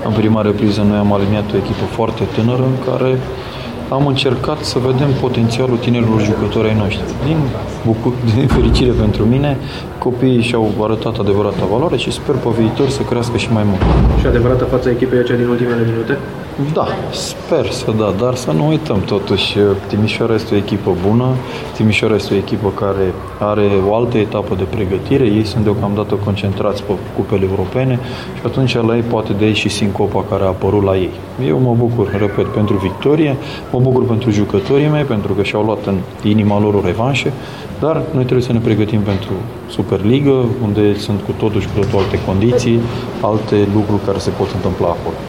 În prima repriză noi am aliniat o echipă foarte tânără în care am încercat să vedem potențialul tinerilor jucători ai noștri. Din fericire pentru mine, copiii și-au arătat adevărata valoare și sper pe viitor să crească și mai mult. Și adevărată fața echipei aceea din ultimele minute? Da, sper să da, dar să nu uităm totuși, Timișoara este o echipă bună, Timișoara este o echipă care are o altă etapă de pregătire, ei sunt deocamdată concentrați pe cupele europene și atunci la ei poate de aici și sincopa care a apărut la ei. Eu mă bucur, repet, pentru victorie, mă bucur pentru jucătorii mei, pentru că și-au luat în inima lor o revanșă, dar noi trebuie să ne pregătim pentru Superliga, unde sunt cu totul și cu totul alte condiții, alte lucruri care se pot întâmpla acolo.